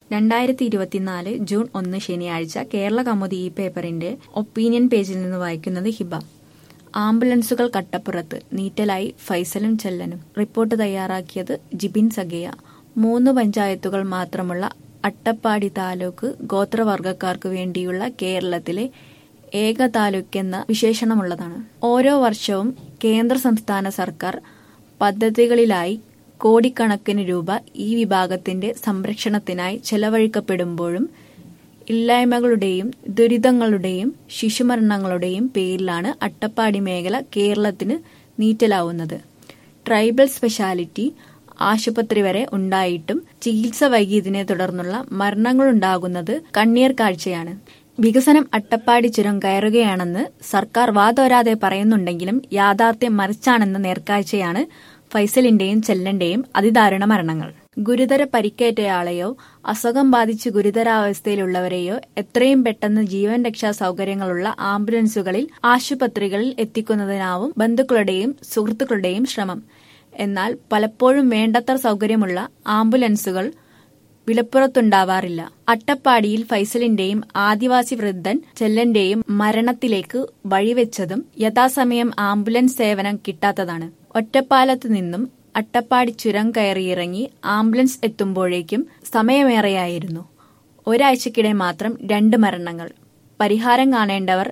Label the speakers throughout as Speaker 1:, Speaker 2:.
Speaker 1: 2024 June 1 ശനിയാഴ്ച കേരള കൗമുദി ഈ പേപ്പറിന്റെ ഒപ്പീനിയൻ പേജിൽ നിന്ന് വായിക്കുന്നത് ഹിബ. ആംബുലൻസുകൾ കട്ടപ്പുറത്ത്, നീറ്റലായി ഫൈസലും ചെല്ലനും. റിപ്പോർട്ട് തയ്യാറാക്കിയത് ജിബിൻ സഗയ. 3 പഞ്ചായത്തുകൾ മാത്രമുള്ള അട്ടപ്പാടി താലൂക്ക് ഗോത്രവർഗക്കാർക്ക് വേണ്ടിയുള്ള കേരളത്തിലെ ഏക താലൂക്കെന്ന വിശേഷണമുള്ളതാണ്. ഓരോ വർഷവും കേന്ദ്ര സംസ്ഥാന സർക്കാർ പദ്ധതികളിലായി കോടിക്കണക്കിന് രൂപ ഈ വിഭാഗത്തിന്റെ സംരക്ഷണത്തിനായി ചെലവഴിക്കപ്പെടുമ്പോഴും ഇല്ലായ്മകളുടെയും ദുരിതങ്ങളുടെയും ശിശുമരണങ്ങളുടെയും പേരിലാണ് അട്ടപ്പാടി മേഖല കേരളത്തിന് നീറ്റലാവുന്നത്. ട്രൈബൽ സ്പെഷ്യാലിറ്റി ആശുപത്രി വരെ ഉണ്ടായിട്ടും ചികിത്സ വൈകിയതിനെ തുടർന്നുള്ള മരണങ്ങളുണ്ടാകുന്നത് കണ്ണീർ കാഴ്ചയാണ്. വികസനം അട്ടപ്പാടി ചുരം കയറുകയാണെന്ന് സർക്കാർ വാതോരാതെ പറയുന്നുണ്ടെങ്കിലും യാഥാർത്ഥ്യം മറിച്ചാണെന്ന നേർക്കാഴ്ചയാണ് ഫൈസലിന്റെയും ചെല്ലന്റെയും അതിദാരുണ മരണങ്ങൾ. ഗുരുതര പരിക്കേറ്റയാളെയോ അസുഖം ബാധിച്ച് ഗുരുതരാവസ്ഥയിലുള്ളവരെയോ എത്രയും പെട്ടെന്ന് ജീവൻ രക്ഷാ സൗകര്യങ്ങളുള്ള ആംബുലൻസുകളിൽ ആശുപത്രികളിൽ എത്തിക്കുന്നതിനാവും ബന്ധുക്കളുടെയും സുഹൃത്തുക്കളുടെയും ശ്രമം. എന്നാൽ പലപ്പോഴും വേണ്ടത്ര സൗകര്യമുള്ള ആംബുലൻസുകൾ വിലപ്പുറത്തുണ്ടാവാറില്ല. അട്ടപ്പാടിയിൽ ഫൈസലിന്റെയും ആദിവാസി വൃദ്ധൻ ചെല്ലന്റെയും മരണത്തിലേക്ക് വഴിവെച്ചതും യഥാസമയം ആംബുലൻസ് സേവനം കിട്ടാത്തതാണ്. ഒറ്റപ്പാലത്ത് നിന്നും അട്ടപ്പാടി ചുരം കയറിയിറങ്ങി ആംബുലൻസ് എത്തുമ്പോഴേക്കും സമയമേറെയായിരുന്നു. ഒരാഴ്ചക്കിടെ മാത്രം 2 മരണങ്ങൾ. പരിഹാരം കാണേണ്ടവർ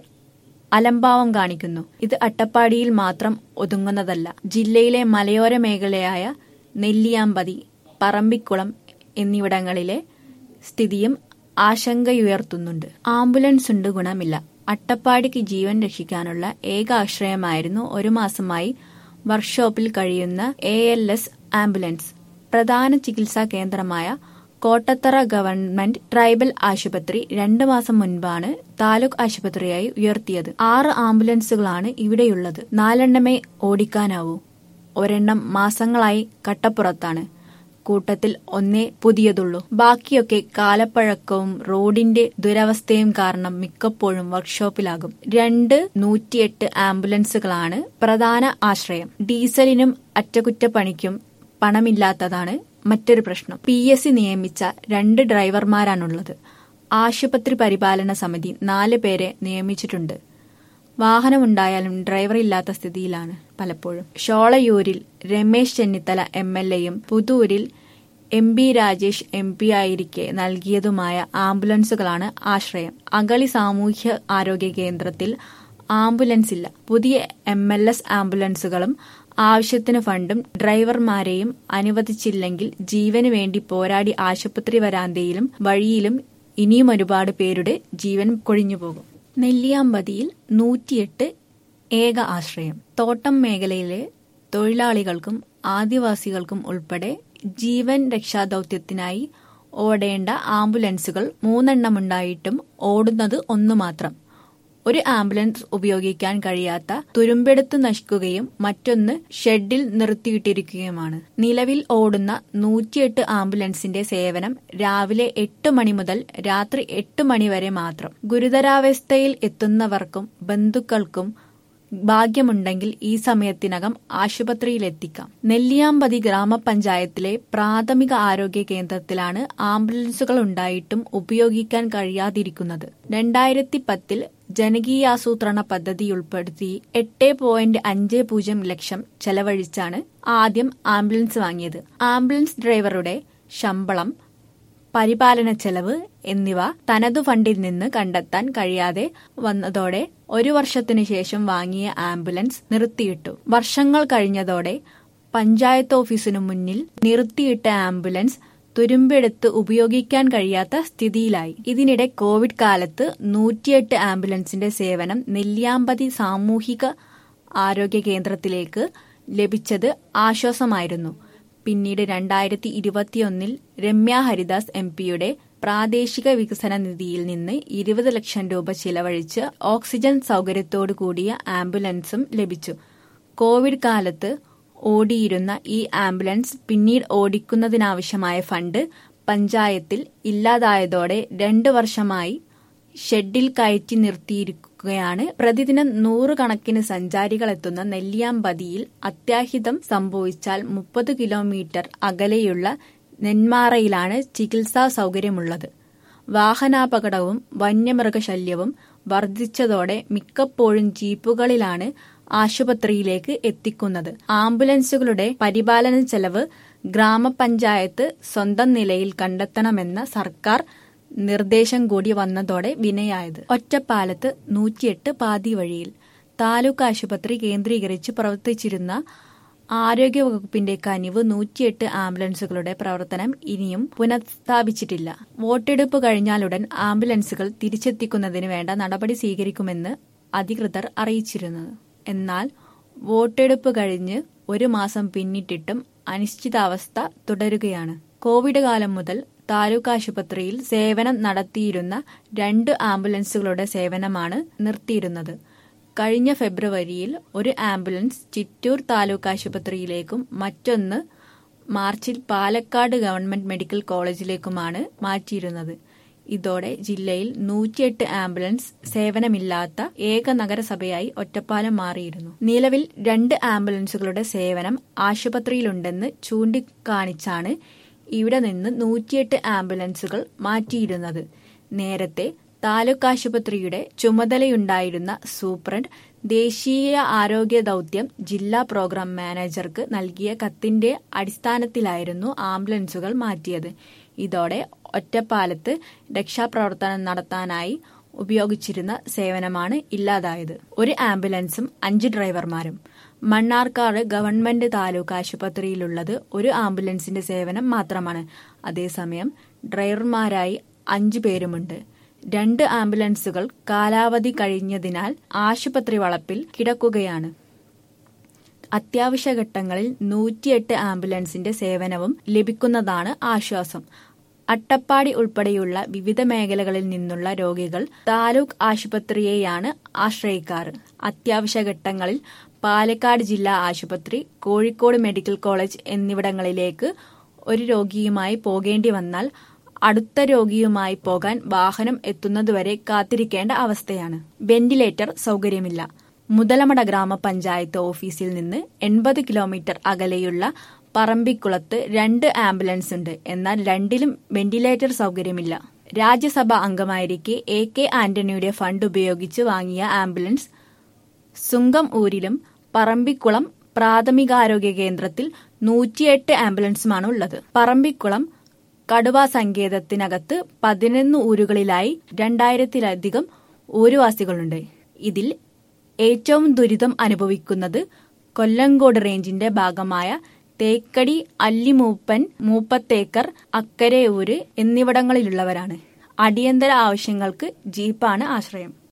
Speaker 1: അലംഭാവം കാണിക്കുന്നു. ഇത് അട്ടപ്പാടിയിൽ മാത്രം ഒതുങ്ങുന്നതല്ല. ജില്ലയിലെ മലയോര മേഖലയായ നെല്ലിയാമ്പതി, പറമ്പിക്കുളം എന്നിവിടങ്ങളിലെ സ്ഥിതിയും ആശങ്കയുയർത്തുന്നുണ്ട്. ആംബുലൻസ് ഉണ്ട്, ഗുണമില്ല. അട്ടപ്പാടിക്ക് ജീവൻ രക്ഷിക്കാനുള്ള ഏക ആശ്രയമായിരുന്നു 1 മാസമായി വർക്ക്ഷോപ്പിൽ കഴിയുന്ന ALS ആംബുലൻസ്. പ്രധാന ചികിത്സാ കേന്ദ്രമായ കോട്ടത്തറ ഗവൺമെന്റ് ട്രൈബൽ ആശുപത്രി 2 മാസം മുൻപാണ് താലൂക്ക് ആശുപത്രിയായി ഉയർത്തിയത്. 6 ആംബുലൻസുകളാണ് ഇവിടെയുള്ളത്. 4 ഓടിക്കാനാവൂ. ഒരെണ്ണം മാസങ്ങളായി കട്ടപ്പുറത്താണ്. കൂട്ടത്തിൽ 1 പുതിയതുള്ളൂ. ബാക്കിയൊക്കെ കാലപ്പഴക്കവും റോഡിന്റെ ദുരവസ്ഥയും കാരണം മിക്കപ്പോഴും വർക്ക്ഷോപ്പിലാകും. 2 108 ആംബുലൻസുകളാണ് പ്രധാന ആശ്രയം. ഡീസലിനും അറ്റകുറ്റപ്പണിക്കും പണമില്ലാത്തതാണ് മറ്റൊരു പ്രശ്നം. PSC നിയമിച്ച 2 ഡ്രൈവർമാരാണുള്ളത്. ആശുപത്രി പരിപാലന സമിതി 4 പേരെ നിയമിച്ചിട്ടുണ്ട്. വാഹനമുണ്ടായാലും ഡ്രൈവർ ഇല്ലാത്ത സ്ഥിതിയിലാണ് പലപ്പോഴും. ഷോളയൂരിൽ രമേശ് ചെന്നിത്തല MLAയും പുതൂരിൽ MP രാജേഷ് MP ആയിരിക്കെ നൽകിയതുമായ ആംബുലൻസുകളാണ് ആശ്രയം. അഗളി സാമൂഹ്യ ആരോഗ്യ കേന്ദ്രത്തിൽ ആംബുലൻസ് ഇല്ല. പുതിയ MLS ആംബുലൻസുകളും ആവശ്യത്തിന് ഫണ്ടും ഡ്രൈവർമാരെയും അനുവദിച്ചില്ലെങ്കിൽ ജീവന് വേണ്ടി പോരാടി ആശുപത്രി വരാന്തയിലും വഴിയിലും ഇനിയും ഒരുപാട് പേരുടെ ജീവൻ കൊഴിഞ്ഞുപോകും. നെല്ലിയാമ്പതിയിൽ 108 ഏക ആശ്രയം. തോട്ടം മേഖലയിലെ തൊഴിലാളികൾക്കും ആദിവാസികൾക്കും ഉൾപ്പെടെ ജീവൻ രക്ഷാദൌത്യത്തിനായി ഓടേണ്ട ആംബുലൻസുകൾ 3 ഉണ്ടായിട്ടും ഓടുന്നത് 1 മാത്രം. ഒരു ആംബുലൻസ് ഉപയോഗിക്കാൻ കഴിയാത്ത തുരുമ്പെടുത്ത് നശിക്കുകയും മറ്റൊന്ന് ഷെഡിൽ നിർത്തിയിട്ടിരിക്കുകയുമാണ്. നിലവിൽ ഓടുന്ന 108 ആംബുലൻസിന്റെ സേവനം രാവിലെ 8 മണി മുതൽ രാത്രി 8 മണി വരെ മാത്രം. ഗുരുതരാവസ്ഥയിൽ എത്തുന്നവർക്കും ബന്ധുക്കൾക്കും ഭാഗ്യമുണ്ടെങ്കിൽ ഈ സമയത്തിനകം ആശുപത്രിയിലെത്തിക്കാം. നെല്ലിയാമ്പതി ഗ്രാമപഞ്ചായത്തിലെ പ്രാഥമിക ആരോഗ്യ കേന്ദ്രത്തിലാണ് ആംബുലൻസുകൾ ഉണ്ടായിട്ടും ഉപയോഗിക്കാൻ കഴിയാതിരിക്കുന്നത്. 2010 ജനകീയാസൂത്രണ പദ്ധതിയുൾപ്പെടുത്തി 8.50 ലക്ഷം ചെലവഴിച്ചാണ് ആദ്യം ആംബുലൻസ് വാങ്ങിയത്. ആംബുലൻസ് ഡ്രൈവറുടെ ശമ്പളം, പരിപാലന ചെലവ് എന്നിവ തനതു ഫണ്ടിൽ നിന്ന് കണ്ടെത്താൻ കഴിയാതെ വന്നതോടെ 1 വർഷത്തിനു ശേഷം വാങ്ങിയ ആംബുലൻസ് നിർത്തിയിട്ടു. വർഷങ്ങൾ കഴിഞ്ഞതോടെ പഞ്ചായത്ത് ഓഫീസിനു മുന്നിൽ നിർത്തിയിട്ട ആംബുലൻസ് തുരുമ്പെടുത്ത് ഉപയോഗിക്കാൻ കഴിയാത്ത സ്ഥിതിയിലായി. ഇതിനിടെ കോവിഡ് കാലത്ത് 108 ആംബുലൻസിന്റെ സേവനം നെല്ലിയാമ്പതി സാമൂഹിക ആരോഗ്യ കേന്ദ്രത്തിലേക്ക് ലഭിച്ചത് ആശ്വാസമായിരുന്നു. പിന്നീട് 2021 രമ്യ ഹരിദാസ് MPയുടെ പ്രാദേശിക വികസന നിധിയിൽ നിന്ന് 20 ലക്ഷം രൂപ ചിലവഴിച്ച് ഓക്സിജൻ സൗകര്യത്തോടു കൂടിയ ആംബുലൻസും ലഭിച്ചു. കോവിഡ് കാലത്ത് ഓടിയിരുന്ന ഈ ആംബുലൻസ് പിന്നീട് ഓടിക്കുന്നതിനാവശ്യമായ ഫണ്ട് പഞ്ചായത്തിൽ ഇല്ലാതായതോടെ 2 വർഷമായി ഷെഡിൽ കയറ്റി നിർത്തിയിരിക്കുകയാണ്. പ്രതിദിനം 100 കണക്കിന് സഞ്ചാരികൾ എത്തുന്ന നെല്ലിയാമ്പതിയിൽ അത്യാഹിതം സംഭവിച്ചാൽ 30 കിലോമീറ്റർ അകലെയുള്ള നെന്മാറയിലാണ് ചികിത്സാ സൗകര്യമുള്ളത്. വാഹനാപകടവും വന്യമൃഗശല്യവും വർദ്ധിച്ചതോടെ മിക്കപ്പോഴും ജീപ്പുകളിലാണ് ആശുപത്രിയിലേക്ക് എത്തിക്കുന്നത്. ആംബുലൻസുകളുടെ പരിപാലന ചെലവ് ഗ്രാമപഞ്ചായത്ത് സ്വന്തം നിലയിൽ കണ്ടെത്തണമെന്ന സർക്കാർ നിർദ്ദേശം കൂടി വന്നതോടെ വിനയായത്. ഒറ്റപ്പാലത്ത് 108 പാതി വഴിയിൽ. താലൂക്ക് ആശുപത്രി കേന്ദ്രീകരിച്ച് പ്രവർത്തിച്ചിരുന്ന ആരോഗ്യവകുപ്പിന്റെ കനിവ് 108 ആംബുലൻസുകളുടെ പ്രവർത്തനം ഇനിയും പുനഃസ്ഥാപിച്ചിട്ടില്ല. വോട്ടെടുപ്പ് കഴിഞ്ഞാലുടൻ ആംബുലൻസുകൾ തിരിച്ചെത്തിക്കുന്നതിന് വേണ്ട നടപടി സ്വീകരിക്കുമെന്ന് അധികൃതർ അറിയിച്ചിരുന്നു. എന്നാൽ വോട്ടെടുപ്പ് കഴിഞ്ഞ് 1 മാസം പിന്നിട്ടിട്ടും അനിശ്ചിതാവസ്ഥ തുടരുകയാണ്. കോവിഡ് കാലം മുതൽ താലൂക്ക് ആശുപത്രിയിൽ സേവനം നടത്തിയിരുന്ന 2 ആംബുലൻസുകളുടെ സേവനമാണ് നിർത്തിയിരുന്നത്. കഴിഞ്ഞ ഫെബ്രുവരിയിൽ ഒരു ആംബുലൻസ് ചിറ്റൂർ താലൂക്ക് ആശുപത്രിയിലേക്കും മറ്റൊന്ന് മാർച്ചിൽ പാലക്കാട് ഗവൺമെന്റ് മെഡിക്കൽ കോളേജിലേക്കുമാണ് മാറ്റിയിരുന്നത്. ഇതോടെ ജില്ലയിൽ 108 ആംബുലൻസ് സേവനമില്ലാത്ത ഏക നഗരസഭയായി ഒറ്റപ്പാലം മാറിയിരുന്നു. നിലവിൽ 2 ആംബുലൻസുകളുടെ സേവനം ആശുപത്രിയിലുണ്ടെന്ന് ചൂണ്ടിക്കാണിച്ചാണ് ഇവിടെ നിന്ന് 108 ആംബുലൻസുകൾ മാറ്റിയിരുന്നത്. നേരത്തെ താലൂക്ക് ആശുപത്രിയുടെ ചുമതലയുണ്ടായിരുന്ന സൂപ്രണ്ട് ദേശീയ ആരോഗ്യ ദൗത്യം ജില്ലാ പ്രോഗ്രാം മാനേജർക്ക് നൽകിയ കത്തിന്റെ അടിസ്ഥാനത്തിലായിരുന്നു ആംബുലൻസുകൾ മാറ്റിയത്. ഇതോടെ ഒറ്റപ്പാലത്ത് രക്ഷാപ്രവർത്തനം നടത്താനായി ഉപയോഗിച്ചിരുന്ന സേവനമാണ് ഇല്ലാതായത്. ഒരു ആംബുലൻസും 5 ഡ്രൈവർമാരും. മണ്ണാർക്കാട് ഗവൺമെന്റ് താലൂക്ക് ആശുപത്രിയിലുള്ളത് ഒരു ആംബുലൻസിന്റെ സേവനം മാത്രമാണ്. അതേസമയം ഡ്രൈവർമാരായി 5 പേരുമുണ്ട്. 2 ആംബുലൻസുകൾ കാലാവധി കഴിഞ്ഞതിനാൽ ആശുപത്രി വളപ്പിൽ കിടക്കുകയാണ്. അത്യാവശ്യ ഘട്ടങ്ങളിൽ 108 ആംബുലൻസിന്റെ സേവനവും ലഭിക്കുന്നതാണ് ആശ്വാസം. അട്ടപ്പാടി ഉൾപ്പെടെയുള്ള വിവിധ മേഖലകളിൽ നിന്നുള്ള രോഗികൾ താലൂക്ക് ആശുപത്രിയെയാണ് ആശ്രയിക്കാറ്. അത്യാവശ്യ ഘട്ടങ്ങളിൽ പാലക്കാട് ജില്ലാ ആശുപത്രി, കോഴിക്കോട് മെഡിക്കൽ കോളേജ് എന്നിവിടങ്ങളിലേക്ക് ഒരു രോഗിയുമായി പോകേണ്ടി വന്നാൽ അടുത്ത രോഗിയുമായി പോകാൻ വാഹനം എത്തുന്നതുവരെ കാത്തിരിക്കേണ്ട അവസ്ഥയാണ്. വെന്റിലേറ്റർ സൗകര്യമില്ല. മുതലമട ഗ്രാമപഞ്ചായത്ത് ഓഫീസിൽ നിന്ന് 80 കിലോമീറ്റർ അകലെയുള്ള പറമ്പിക്കുളത്ത് 2 ആംബുലൻസ് ഉണ്ട്. എന്നാൽ 2ലും വെന്റിലേറ്റർ സൗകര്യമില്ല. രാജ്യസഭാ അംഗമായിരിക്കെ AK ആന്റണിയുടെ ഫണ്ട് ഉപയോഗിച്ച് വാങ്ങിയ ആംബുലൻസ് സുങ്കം ഊരിലും പറമ്പിക്കുളം പ്രാഥമികാരോഗ്യ കേന്ദ്രത്തിൽ 108 ആംബുലൻസുമാണ് ഉള്ളത്. പറമ്പിക്കുളം കടുവാ സങ്കേതത്തിനകത്ത് 11 ഊരുകളിലായി 2000-ലധികം ഊരുവാസികളുണ്ട്. ഇതിൽ ഏറ്റവും ദുരിതം അനുഭവിക്കുന്നത് കൊല്ലങ്കോട് റേഞ്ചിന്റെ ഭാഗമായ തേക്കടി, അല്ലിമൂപ്പൻ, മൂപ്പത്തേക്കർ, അക്കരെ ഊര് എന്നിവിടങ്ങളിലുള്ളവരാണ്. അടിയന്തര ആവശ്യങ്ങൾക്ക് ജീപ്പാണ് ആശ്രയം.